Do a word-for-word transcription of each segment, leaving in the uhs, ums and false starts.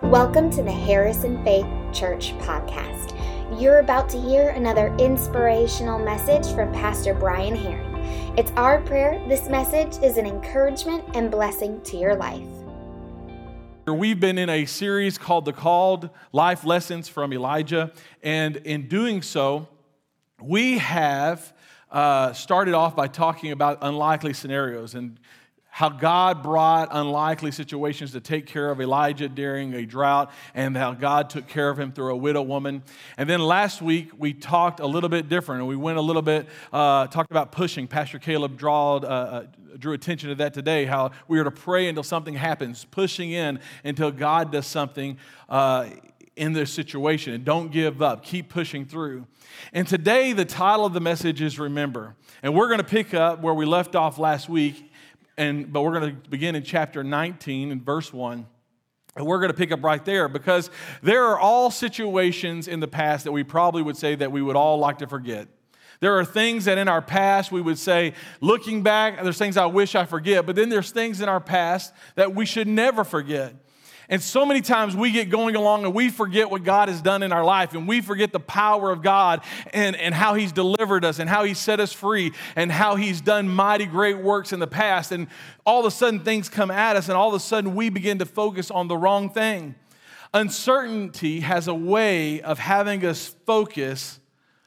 Welcome to the Harrison Faith Church podcast. You're about to hear another inspirational message from Pastor Brian Herring. It's our prayer this message is an encouragement and blessing to your life. We've been in a series called The Called Life Lessons from Elijah, and in doing so, we have uh, started off by talking about unlikely scenarios and how God brought unlikely situations to take care of Elijah during a drought, and how God took care of him through a widow woman. And then last week, we talked a little bit different, and we went a little bit, uh, talked about pushing. Pastor Caleb drawed, uh, drew attention to that today, how we are to pray until something happens, pushing in until God does something uh, in this situation. And don't give up. Keep pushing through. And today, the title of the message is Remember. And we're going to pick up where we left off last week. And but we're going to begin in chapter nineteen and verse one. And we're going to pick up right there because there are all situations in the past that we probably would say that we would all like to forget. There are things that in our past we would say, looking back, there's things I wish I forget. But then there's things in our past that we should never forget. And so many times we get going along and we forget what God has done in our life, and we forget the power of God and, and how He's delivered us and how He set us free and how He's done mighty great works in the past. And all of a sudden things come at us, and all of a sudden we begin to focus on the wrong thing. Uncertainty has a way of having us focus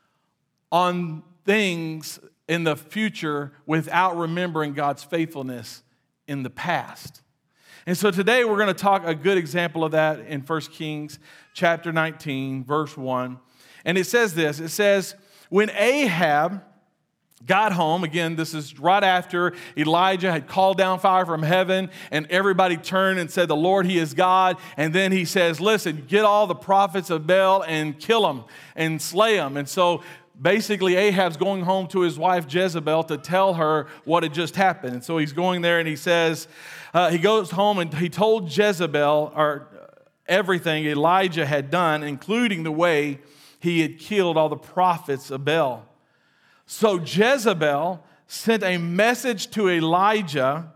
on things in the future without remembering God's faithfulness in the past. And so today we're going to talk a good example of that in First Kings chapter nineteen, verse one. And it says this, it says, when Ahab got home, again, this is right after Elijah had called down fire from heaven and everybody turned and said, the Lord, He is God. And then he says, listen, get all the prophets of Baal and kill them and slay them. And so basically, Ahab's going home to his wife Jezebel to tell her what had just happened. And so he's going there and he says, uh, he goes home and he told Jezebel or everything Elijah had done, including the way he had killed all the prophets of Baal. So Jezebel sent a message to Elijah,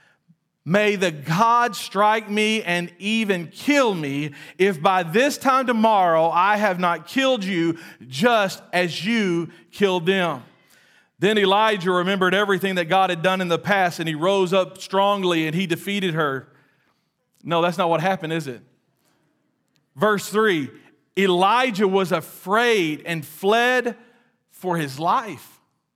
may the God strike me and even kill me if by this time tomorrow I have not killed you just as you killed them. Then Elijah remembered everything that God had done in the past, and he rose up strongly and he defeated her. No, that's not what happened, is it? Verse three, Elijah was afraid and fled for his life.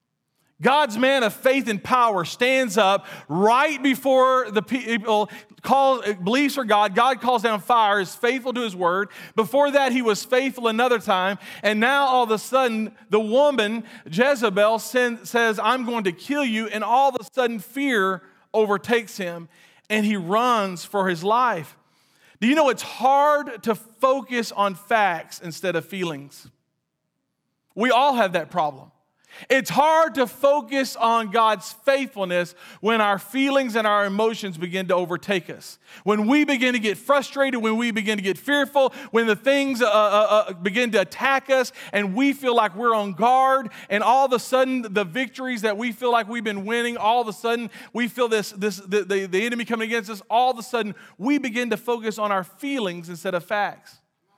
God's man of faith and power stands up right before the people, calls, believes for God. God calls down fire, is faithful to His word. Before that, he was faithful another time. And now all of a sudden, the woman, Jezebel, send, says, I'm going to kill you. And all of a sudden, fear overtakes him, and he runs for his life. Do you know it's hard to focus on facts instead of feelings? We all have that problem. It's hard to focus on God's faithfulness when our feelings and our emotions begin to overtake us. When we begin to get frustrated, when we begin to get fearful, when the things uh, uh, uh, begin to attack us and we feel like we're on guard, and all of a sudden the victories that we feel like we've been winning, all of a sudden we feel this, this the, the, the enemy coming against us, all of a sudden we begin to focus on our feelings instead of facts.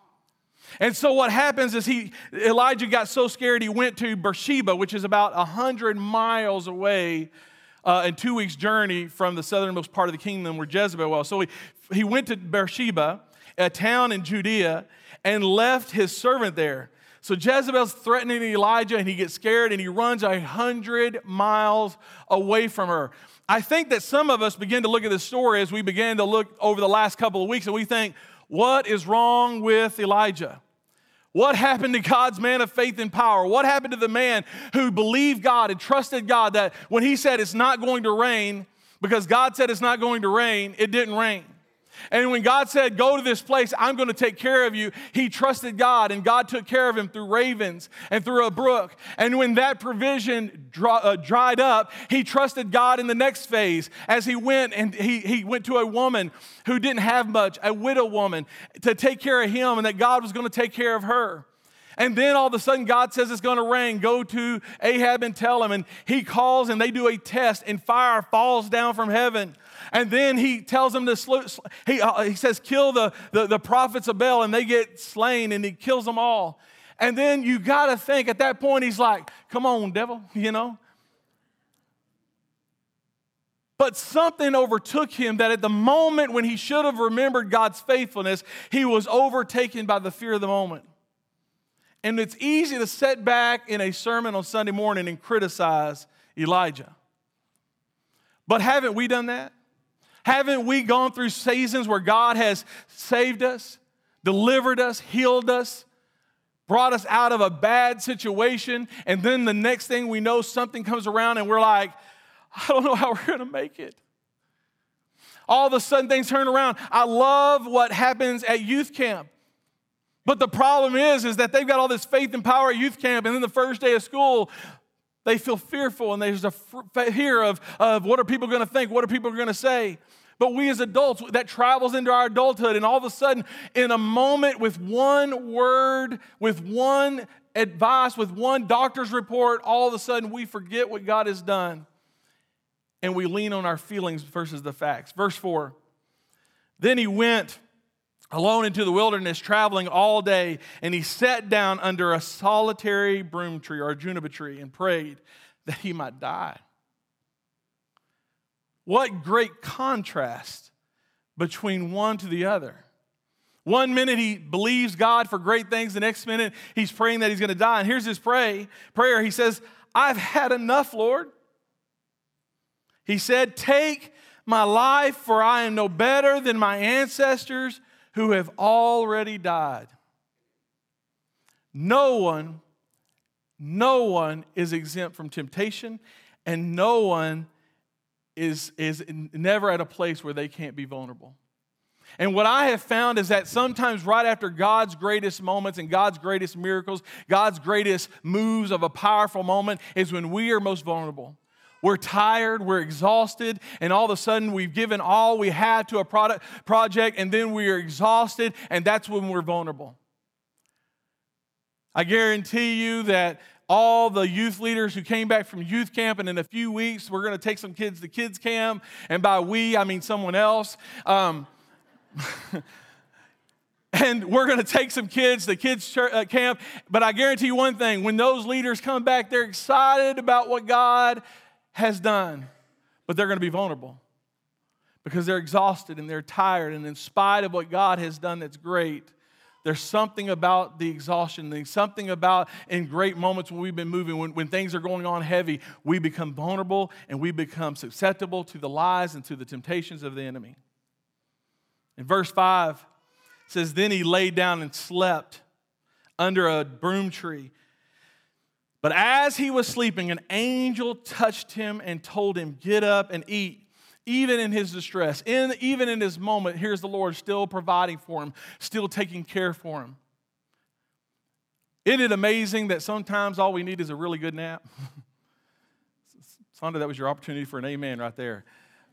And so what happens is he, Elijah got so scared he went to Beersheba, which is about one hundred miles away uh, and two weeks' journey from the southernmost part of the kingdom where Jezebel was. So he, he went to Beersheba, a town in Judea, and left his servant there. So Jezebel's threatening Elijah, and he gets scared, and he runs one hundred miles away from her. I think that some of us begin to look at this story as we began to look over the last couple of weeks, and we think, what is wrong with Elijah? What happened to God's man of faith and power? What happened to the man who believed God and trusted God that when He said it's not going to rain, because God said it's not going to rain, it didn't rain? And when God said, go to this place, I'm going to take care of you, he trusted God, and God took care of him through ravens and through a brook. And when that provision dry, uh, dried up, he trusted God in the next phase as he went, and he, he went to a woman who didn't have much, a widow woman, to take care of him, and that God was going to take care of her. And then all of a sudden, God says it's going to rain. Go to Ahab and tell him. And he calls, and they do a test, and fire falls down from heaven. And then he tells them to, sl- he, uh, he says, kill the, the, the prophets of Baal, and they get slain, and he kills them all. And then you got to think at that point, he's like, come on, devil, you know. But something overtook him that at the moment when he should have remembered God's faithfulness, he was overtaken by the fear of the moment. And it's easy to sit back in a sermon on Sunday morning and criticize Elijah. But haven't we done that? Haven't we gone through seasons where God has saved us, delivered us, healed us, brought us out of a bad situation, and then the next thing we know, something comes around and we're like, I don't know how we're going to make it. All of a sudden, things turn around. I love what happens at youth camp. But the problem is, is that they've got all this faith and power at youth camp, and then the first day of school, they feel fearful, and there's a fear of, of what are people going to think, what are people going to say. But we as adults, that travels into our adulthood, and all of a sudden, in a moment with one word, with one advice, with one doctor's report, all of a sudden we forget what God has done. And we lean on our feelings versus the facts. Verse four, then he went alone into the wilderness, traveling all day, and he sat down under a solitary broom tree or a juniper tree and prayed that he might die. What great contrast between one to the other. One minute he believes God for great things, the next minute he's praying that he's going to die. And here's his pray, prayer. He says, I've had enough, Lord. He said, take my life, for I am no better than my ancestors who have already died. No one, no one is exempt from temptation, and no one is, is never at a place where they can't be vulnerable. And what I have found is that sometimes right after God's greatest moments and God's greatest miracles, God's greatest moves of a powerful moment is when we are most vulnerable. We're tired, we're exhausted, and all of a sudden we've given all we had to a product, project, and then we are exhausted, and that's when we're vulnerable. I guarantee you that all the youth leaders who came back from youth camp, and in a few weeks we're going to take some kids to kids camp, and by we, I mean someone else. Um, and we're going to take some kids to kids camp, but I guarantee you one thing, when those leaders come back, they're excited about what God has done, but they're going to be vulnerable because they're exhausted and they're tired, and in spite of what God has done that's great, there's something about the exhaustion, there's something about in great moments when we've been moving, when, when things are going on heavy, we become vulnerable and we become susceptible to the lies and to the temptations of the enemy. In verse five, it says, then he laid down and slept under a broom tree. But as he was sleeping, an angel touched him and told him, get up and eat. Even in his distress, in, even in his moment, here's the Lord still providing for him, still taking care for him. Isn't it amazing that sometimes all we need is a really good nap? Sonda, that was your opportunity for an amen right there.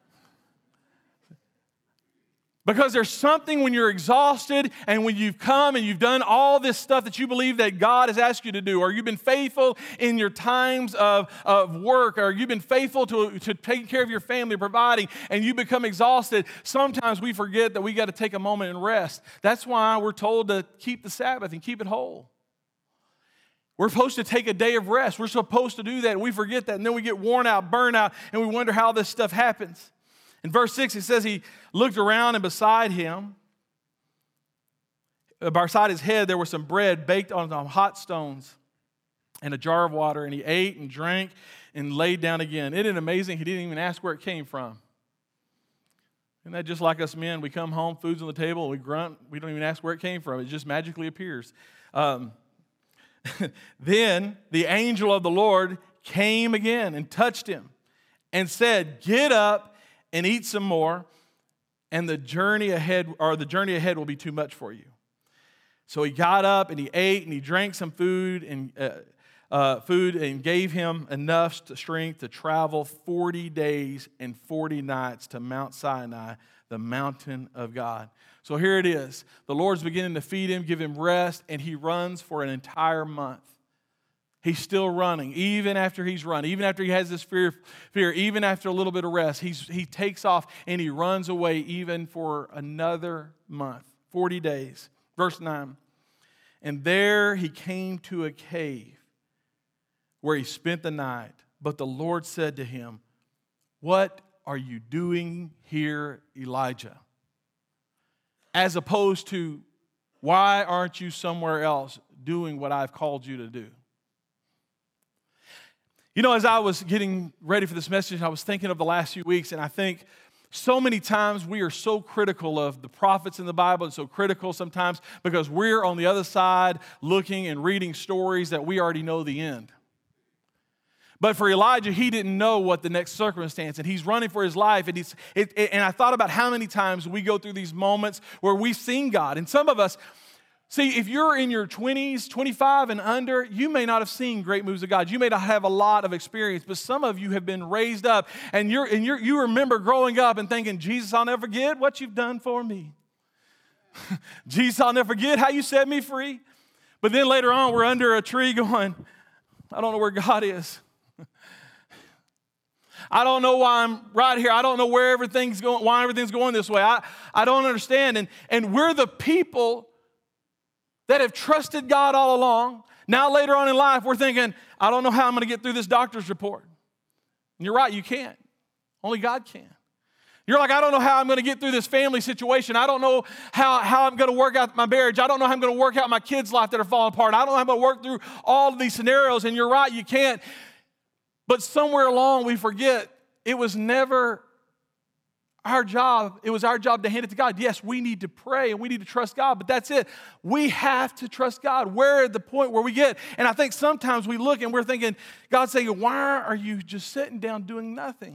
Because there's something when you're exhausted and when you've come and you've done all this stuff that you believe that God has asked you to do, or you've been faithful in your times of, of work, or you've been faithful to, to taking care of your family, providing, and you become exhausted, sometimes we forget that we got to take a moment and rest. That's why we're told to keep the Sabbath and keep it whole. We're supposed to take a day of rest. We're supposed to do that, and we forget that, and then we get worn out, burn out, and we wonder how this stuff happens. In verse six, it says he looked around, and beside him, beside his head, there was some bread baked on hot stones and a jar of water, and he ate and drank and laid down again. Isn't it amazing? He didn't even ask where it came from. Isn't that just like us men? We come home, food's on the table, and we grunt. We don't even ask where it came from. It just magically appears. Um, then the angel of the Lord came again and touched him and said, get up and eat some more, and the journey ahead, or the journey ahead will be too much for you. So he got up and he ate and he drank some food and uh, uh, food and gave him enough strength to travel forty days and forty nights to Mount Sinai, the mountain of God. So here it is. The Lord's beginning to feed him, give him rest, and he runs for an entire month. He's still running, even after he's run, even after he has this fear, fear, even after a little bit of rest. He's, he takes off and he runs away even for another month, forty days. Verse nine, and there he came to a cave where he spent the night. But the Lord said to him, what are you doing here, Elijah? As opposed to, why aren't you somewhere else doing what I've called you to do? You know, as I was getting ready for this message, I was thinking of the last few weeks, and I think so many times we are so critical of the prophets in the Bible, and so critical sometimes because we're on the other side looking and reading stories that we already know the end. But for Elijah, he didn't know what the next circumstance, and he's running for his life. And he's, it, it, and I thought about how many times we go through these moments where we've seen God. And some of us, see, if you're in your twenties, twenty-five and under, you may not have seen great moves of God. You may not have a lot of experience, but some of you have been raised up, and you're and you're, you remember growing up and thinking, Jesus, I'll never forget what you've done for me. Jesus, I'll never forget how you set me free. But then later on, we're under a tree going, I don't know where God is. I don't know why I'm right here. I don't know where everything's going, why everything's going this way. I, I don't understand. And, and we're the people that have trusted God all along. Now later on in life, we're thinking, I don't know how I'm going to get through this doctor's report. And you're right, you can't. Only God can. You're like, I don't know how I'm going to get through this family situation. I don't know how, how I'm going to work out my marriage. I don't know how I'm going to work out my kids' life that are falling apart. I don't know how I'm going to work through all of these scenarios. And you're right, you can't. But somewhere along we forget it was never our job. It was our job to hand it to God. Yes, we need to pray and we need to trust God, but that's it. We have to trust God. We're at the point where we get, and I think sometimes we look and we're thinking, God's saying, why are you just sitting down doing nothing?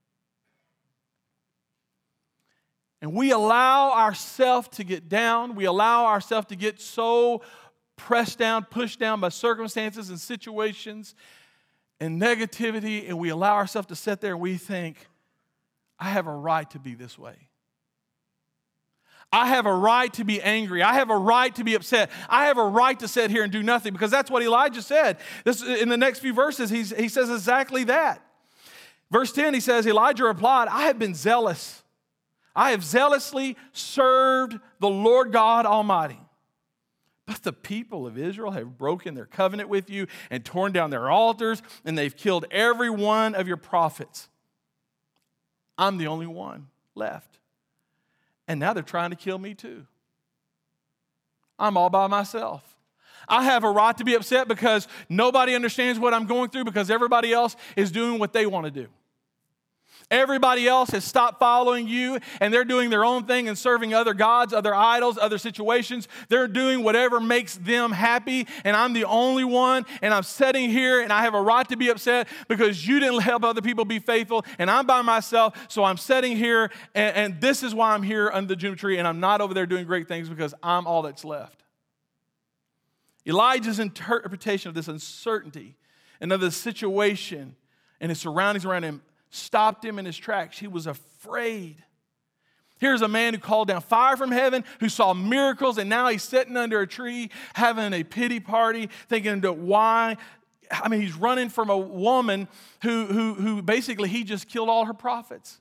And we allow ourselves to get down. We allow ourselves to get so pressed down, pushed down by circumstances and situations and negativity, and we allow ourselves to sit there and we think, I have a right to be this way. I have a right to be angry. I have a right to be upset. I have a right to sit here and do nothing, because that's what Elijah said. This, in the next few verses, he's, he says exactly that. Verse ten, he says, Elijah replied, I have been zealous. I have zealously served the Lord God Almighty. But the people of Israel have broken their covenant with you and torn down their altars, and they've killed every one of your prophets. I'm the only one left. And now they're trying to kill me too. I'm all by myself. I have a right to be upset because nobody understands what I'm going through, because everybody else is doing what they want to do. Everybody else has stopped following you, and they're doing their own thing and serving other gods, other idols, other situations. They're doing whatever makes them happy, and I'm the only one, and I'm sitting here, and I have a right to be upset because you didn't help other people be faithful, and I'm by myself, so I'm sitting here, and, and this is why I'm here under the juniper tree, and I'm not over there doing great things because I'm all that's left. Elijah's interpretation of this uncertainty and of the situation and his surroundings around him stopped him in his tracks. He was afraid. Here's a man who called down fire from heaven, who saw miracles, and now he's sitting under a tree having a pity party, thinking, why? I mean, he's running from a woman who, who, who basically he just killed all her prophets.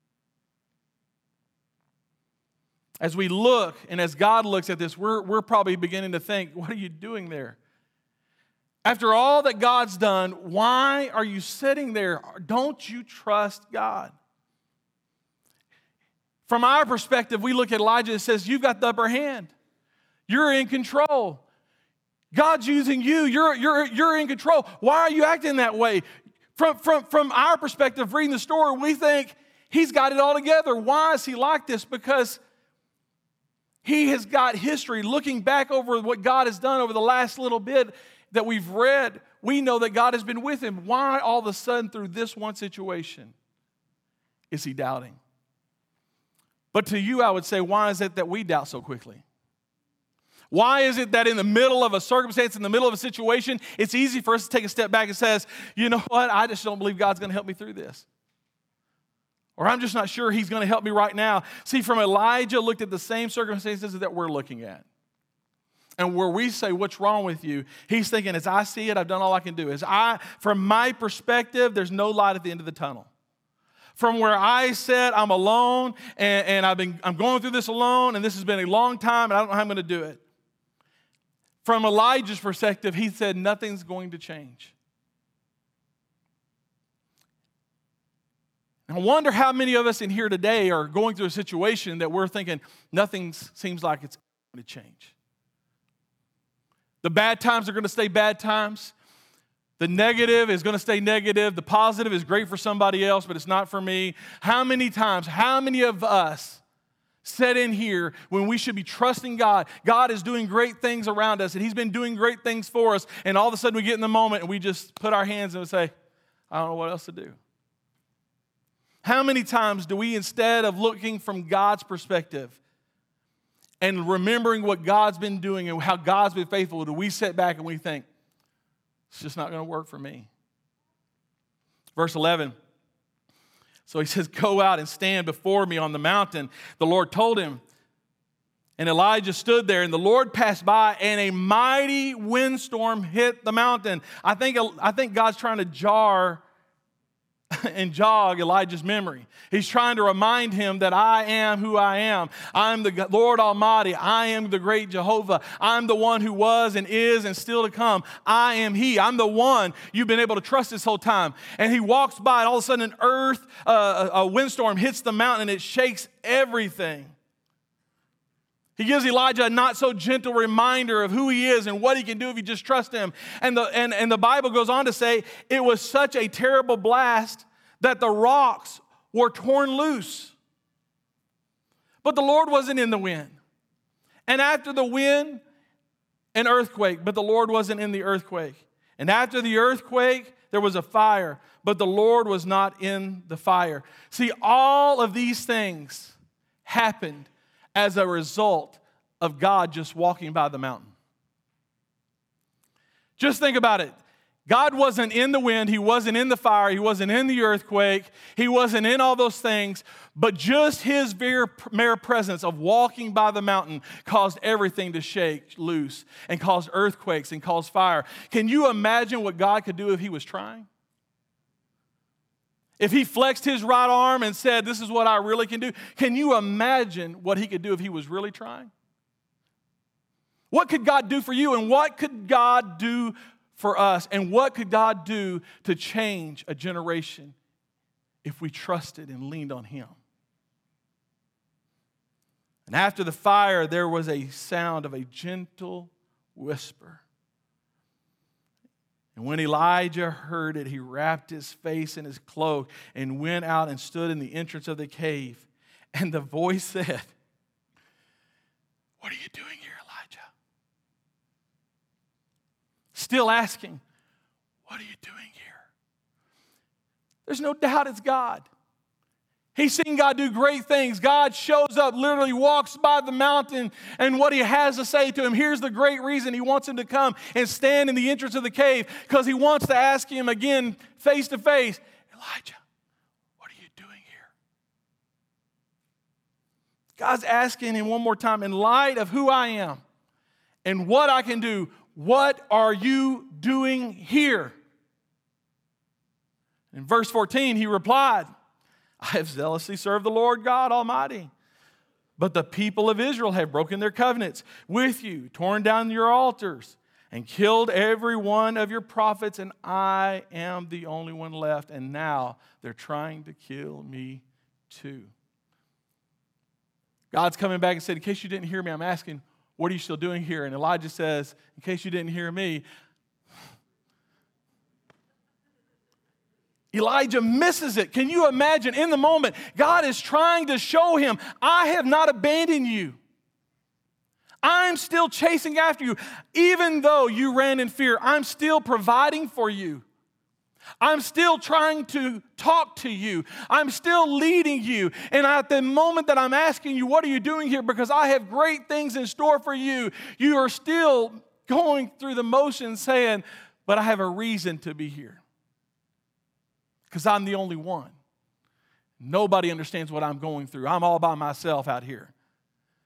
As we look, and as God looks at this, we're, we're probably beginning to think, what are you doing there? After all that God's done, why are you sitting there? Don't you trust God? From our perspective, we look at Elijah and says, you've got the upper hand. You're in control. God's using you. You're, you're, you're in control. Why are you acting that way? From, from, from our perspective, reading the story, we think he's got it all together. Why is he like this? Because he has got history. Looking back over what God has done over the last little bit that we've read, we know that God has been with him. Why all of a sudden through this one situation is he doubting? But to you, I would say, why is it that we doubt so quickly? Why is it that in the middle of a circumstance, in the middle of a situation, it's easy for us to take a step back and says, you know what, I just don't believe God's going to help me through this. Or I'm just not sure he's going to help me right now. See, from Elijah looked at the same circumstances that we're looking at. And where we say, what's wrong with you? He's thinking, as I see it, I've done all I can do. As I, from my perspective, there's no light at the end of the tunnel. From where I said I'm alone, and, and I've been, I'm going through this alone, and this has been a long time, and I don't know how I'm going to do it. From Elijah's perspective, he said, nothing's going to change. I wonder how many of us in here today are going through a situation that we're thinking nothing seems like it's going to change. The bad times are going to stay bad times. The negative is going to stay negative. The positive is great for somebody else, but it's not for me. How many times, how many of us sit in here when we should be trusting God? God is doing great things around us, and He's been doing great things for us, and all of a sudden we get in the moment and we just put our hands and we say, I don't know what else to do. How many times do we, instead of looking from God's perspective and remembering what God's been doing and how God's been faithful, do we sit back and we think, it's just not going to work for me? Verse eleven. So he says, go out and stand before me on the mountain. The Lord told him. And Elijah stood there, and the Lord passed by, and a mighty windstorm hit the mountain. I think, I think God's trying to jar and jog Elijah's memory. He's trying to remind him that I am who I am. I'm the Lord Almighty. I am the great Jehovah. I'm the one who was and is and still to come. I am He. I'm the one you've been able to trust this whole time. And he walks by, and all of a sudden an earth, uh, a windstorm hits the mountain, and it shakes everything. He gives Elijah a not so gentle reminder of who he is and what he can do if you just trust him. And the, and, and the Bible goes on to say it was such a terrible blast that the rocks were torn loose. But the Lord wasn't in the wind. And after the wind, an earthquake, but the Lord wasn't in the earthquake. And after the earthquake, there was a fire, but the Lord was not in the fire. See, all of these things happened as a result of God just walking by the mountain. Just think about it. God wasn't in the wind. He wasn't in the fire. He wasn't in the earthquake. He wasn't in all those things. But just His mere presence of walking by the mountain caused everything to shake loose and caused earthquakes and caused fire. Can you imagine what God could do if He was trying? If He flexed His right arm and said, this is what I really can do, can you imagine what He could do if He was really trying? What could God do for you, and what could God do for us, and what could God do to change a generation if we trusted and leaned on Him? And after the fire, there was a sound of a gentle whisper. And when Elijah heard it, he wrapped his face in his cloak and went out and stood in the entrance of the cave. And the voice said, what are you doing here, Elijah? Still asking, what are you doing here? There's no doubt it's God. He's seen God do great things. God shows up, literally walks by the mountain, and what He has to say to him. Here's the great reason He wants him to come and stand in the entrance of the cave, because He wants to ask him again, face to face, Elijah, what are you doing here? God's asking him one more time, in light of who I am and what I can do, what are you doing here? In verse fourteen, he replied, I have zealously served the Lord God Almighty. But the people of Israel have broken their covenants with you, torn down your altars, and killed every one of your prophets, and I am the only one left, and now they're trying to kill me too. God's coming back and said, in case you didn't hear me, I'm asking, what are you still doing here? And Elijah says, in case you didn't hear me, Elijah misses it. Can you imagine? In the moment, God is trying to show him, I have not abandoned you. I'm still chasing after you. Even though you ran in fear, I'm still providing for you. I'm still trying to talk to you. I'm still leading you. And at the moment that I'm asking you, what are you doing here? Because I have great things in store for you, you are still going through the motions saying, but I have a reason to be here. Because I'm the only one. Nobody understands what I'm going through. I'm all by myself out here.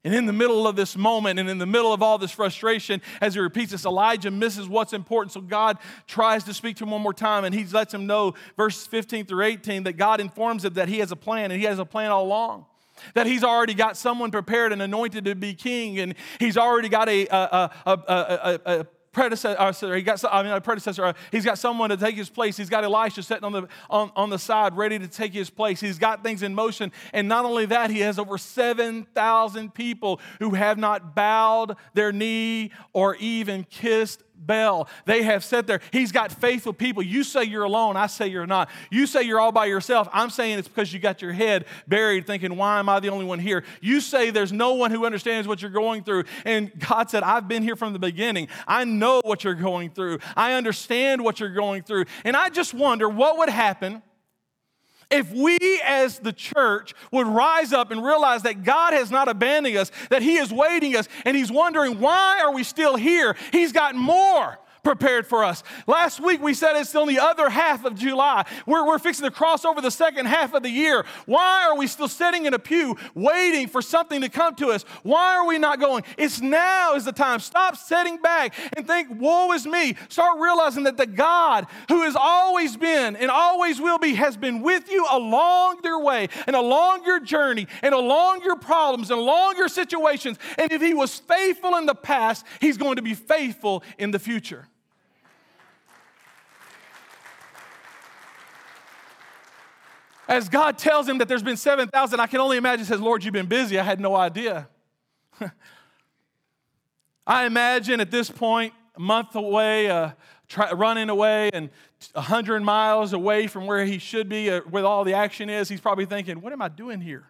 And in the middle of this moment and in the middle of all this frustration, as he repeats this, Elijah misses what's important. So God tries to speak to him one more time, and he lets him know, verses fifteen through eighteen, that God informs him that he has a plan, and he has a plan all along. That he's already got someone prepared and anointed to be king, and he's already got a, a, a, a, a, a predecessor, he got, I mean, a predecessor, he's got someone to take his place. He's got Elisha sitting on the, on, on the side ready to take his place. He's got things in motion. And not only that, he has over seven thousand people who have not bowed their knee or even kissed Baal. They have sat there. He's got faithful people. You say you're alone. I say you're not. You say you're all by yourself. I'm saying it's because you got your head buried thinking, why am I the only one here? You say there's no one who understands what you're going through. And God said, I've been here from the beginning. I know what you're going through. I understand what you're going through. And I just wonder what would happen if we as the church would rise up and realize that God has not abandoned us, that he is waiting us, and he's wondering, why are we still here? He's got more prepared for us. Last week we said it's on the other half of July. We're, we're fixing to cross over the second half of the year. Why are we still sitting in a pew waiting for something to come to us? Why are we not going? It's now is the time. Stop sitting back and think, woe is me. Start realizing that the God who has always been and always will be has been with you along your way and along your journey and along your problems and along your situations. And if he was faithful in the past, he's going to be faithful in the future. As God tells him that there's been seven thousand, I can only imagine, says, Lord, you've been busy. I had no idea. I imagine at this point, a month away, uh, try, running away and one hundred miles away from where he should be, uh, where all the action is, he's probably thinking, what am I doing here?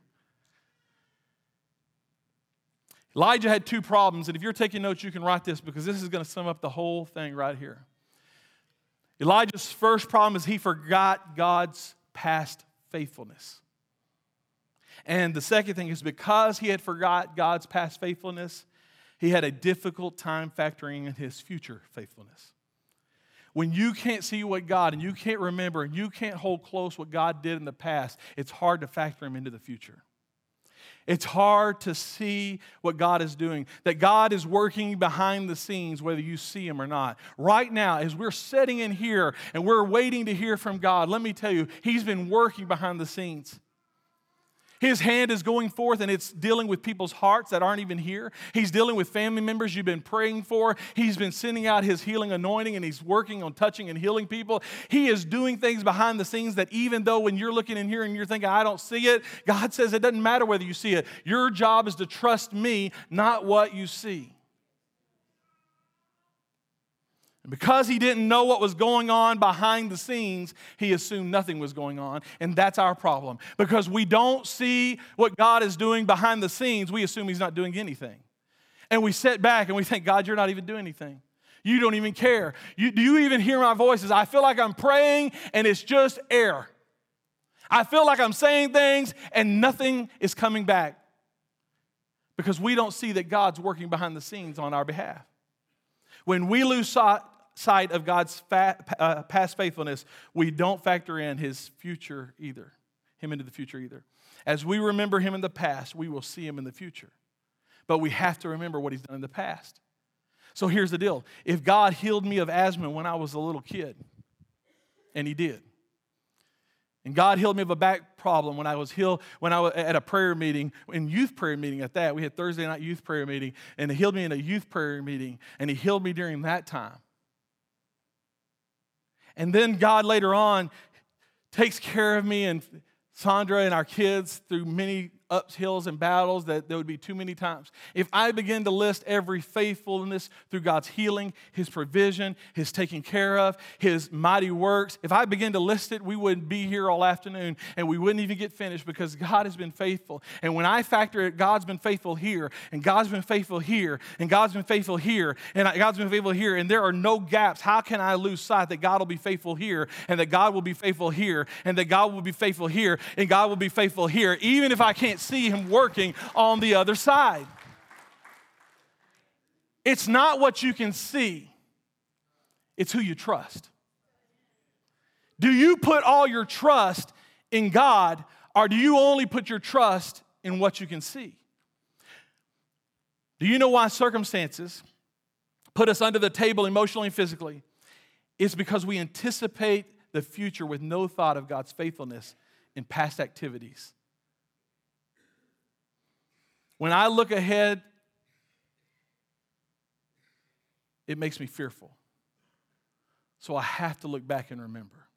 Elijah had two problems, and if you're taking notes, you can write this because this is going to sum up the whole thing right here. Elijah's first problem is he forgot God's past faithfulness. And the second thing is because he had forgot God's past faithfulness, he had a difficult time factoring in his future faithfulness. When you can't see what God and you can't remember and you can't hold close what God did in the past, it's hard to factor him into the future. It's hard to see what God is doing, that God is working behind the scenes, whether you see him or not. Right now, as we're sitting in here and we're waiting to hear from God, let me tell you, he's been working behind the scenes. His hand is going forth, and it's dealing with people's hearts that aren't even here. He's dealing with family members you've been praying for. He's been sending out his healing anointing, and he's working on touching and healing people. He is doing things behind the scenes that even though when you're looking in here and you're thinking, I don't see it, God says it doesn't matter whether you see it. Your job is to trust me, not what you see. And because he didn't know what was going on behind the scenes, he assumed nothing was going on. And that's our problem. Because we don't see what God is doing behind the scenes, we assume he's not doing anything. And we sit back and we think, God, you're not even doing anything. You don't even care. You, do you even hear my voices? I feel like I'm praying and it's just air. I feel like I'm saying things and nothing is coming back. Because we don't see that God's working behind the scenes on our behalf. When we lose sight sight of God's fa- uh, past faithfulness, we don't factor in his future either, him into the future either. As we remember him in the past, we will see him in the future. But we have to remember what he's done in the past. So here's the deal. If God healed me of asthma when I was a little kid, and he did, and God healed me of a back problem when I was healed, when I was at a prayer meeting, in youth prayer meeting at that. We had Thursday night youth prayer meeting, and he healed me in a youth prayer meeting, and he healed me during that time. And then God later on takes care of me and Sandra and our kids through many uphills and battles that there would be too many times. If I begin to list every faithfulness through God's healing, his provision, his taking care of, his mighty works, if I begin to list it, we wouldn't be here all afternoon and we wouldn't even get finished because God has been faithful. And when I factor it, God's been faithful here, and God's been faithful here, and God's been faithful here, and God's been faithful here, and there are no gaps. How can I lose sight that God will be faithful here, and that God will be faithful here, and that God will be faithful here, and God will be faithful here, even if I can't see him working on the other side? It's not what you can see. It's who you trust. Do you put all your trust in God, or do you only put your trust in what you can see? Do you know why circumstances put us under the table emotionally and physically? It's because we anticipate the future with no thought of God's faithfulness in past activities. When I look ahead, it makes me fearful. So I have to look back and remember.